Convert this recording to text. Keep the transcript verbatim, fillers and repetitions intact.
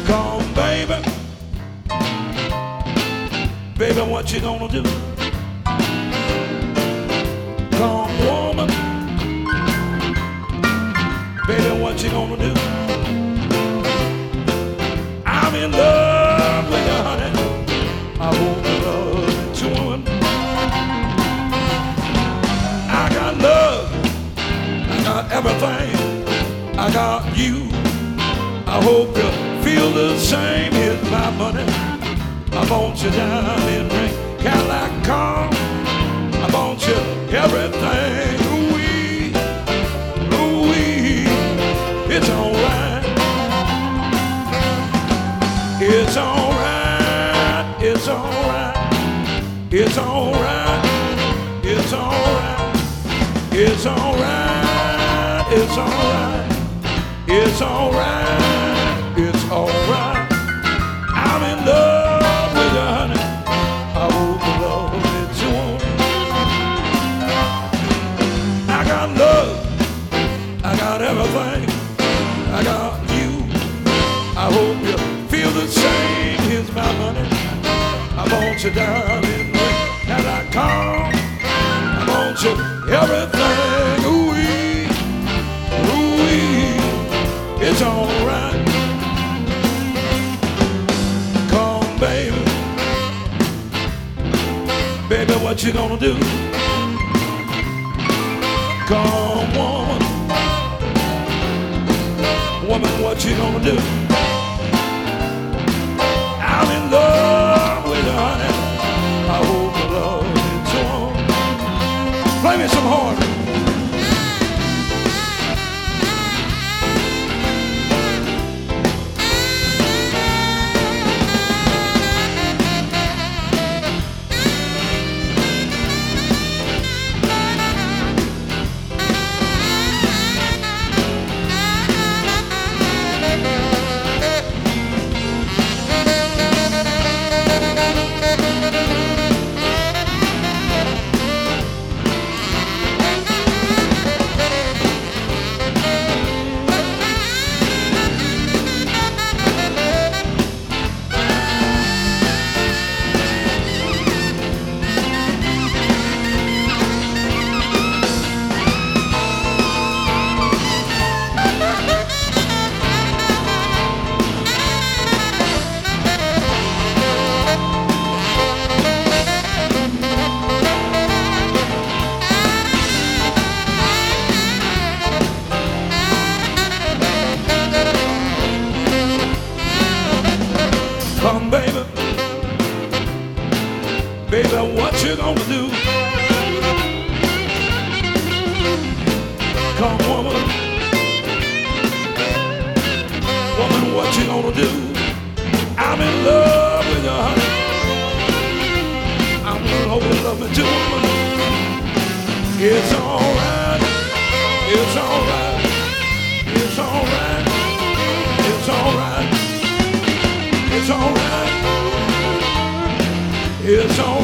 Come, baby. Baby, what you gonna do? Come, woman. Baby, what you gonna do? I'm in love with you, honey. I won't love you, woman. I got love. I got everything. I got you. I hope you feel the same. Here's my money. I want you down in ring Cadillac car. I want you everything. Ooh-wee, ooh-wee. It's alright. It's alright. It's alright. It's alright. It's alright. It's alright. It's alright. It's alright. It's alright. I'm in love with you, honey. I hope the love that you want. I got love. I got everything. I got you. I hope you feel the same. Here's my money. I want you down in the and I come. I want you everything. Ooh-wee, ooh-wee. It's alright. Come, baby. Baby, what you gonna do? Come, woman. Woman, what you gonna do? I'm in love with you, honey. I hope the love is on. Play me some horn. Come, baby. Baby, what you gonna do? Come, woman. Woman, what you gonna do? I'm in love with you, honey. I'm gonna hope you love me too, woman. It's alright. It's alright. It's alright. It's alright. It's alright. It's alright.